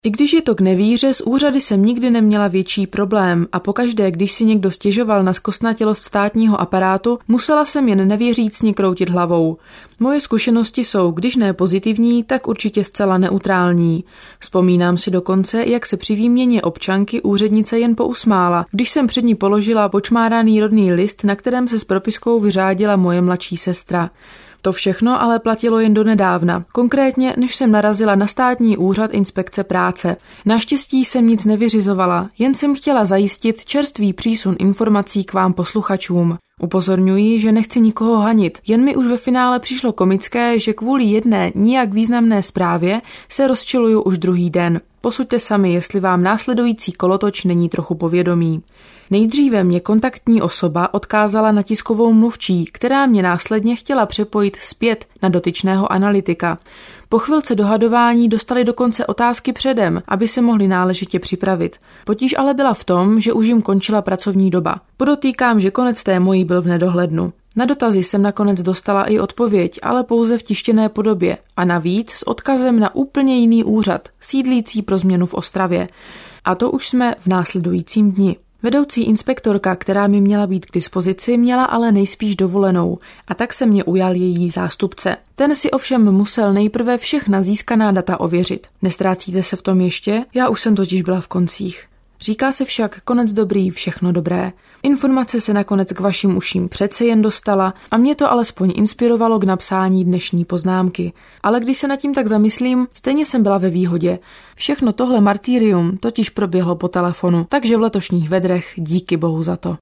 I když je to k nevíře, s úřady jsem nikdy neměla větší problém a pokaždé, když si někdo stěžoval na zkostnatělost státního aparátu, musela jsem jen nevěřícně kroutit hlavou. Moje zkušenosti jsou, když ne pozitivní, tak určitě zcela neutrální. Vzpomínám si dokonce, jak se při výměně občanky úřednice jen pousmála, když jsem před ní položila počmáraný rodný list, na kterém se s propiskou vyřádila moje mladší sestra. To všechno ale platilo jen donedávna, konkrétně než jsem narazila na státní úřad inspekce práce. Naštěstí jsem nic nevyřizovala, jen jsem chtěla zajistit čerstvý přísun informací k vám posluchačům. Upozorňuji, že nechci nikoho hanit, jen mi už ve finále přišlo komické, že kvůli jedné nijak významné zprávě se rozčiluju už druhý den. Posuďte sami, jestli vám následující kolotoč není trochu povědomý. Nejdříve mě kontaktní osoba odkázala na tiskovou mluvčí, která mě následně chtěla přepojit zpět na dotyčného analytika. Po chvilce dohadování dostali dokonce otázky předem, aby se mohli náležitě připravit. Potíž ale byla v tom, že už jim končila pracovní doba. Podotýkám, že konec té mojí byl v nedohlednu. Na dotazy jsem nakonec dostala i odpověď, ale pouze v tištěné podobě a navíc s odkazem na úplně jiný úřad, sídlící pro změnu v Ostravě. A to už jsme v následujícím dni. Vedoucí inspektorka, která mi měla být k dispozici, měla ale nejspíš dovolenou a tak se mě ujal její zástupce. Ten si ovšem musel nejprve všechna získaná data ověřit. Nestrácíte se v tom ještě? Já už jsem totiž byla v koncích. Říká se však konec dobrý, všechno dobré. Informace se nakonec k vašim uším přece jen dostala a mě to alespoň inspirovalo k napsání dnešní poznámky. Ale když se nad tím tak zamyslím, stejně jsem byla ve výhodě. Všechno tohle martýrium totiž proběhlo po telefonu, takže v letošních vedrech díky bohu za to.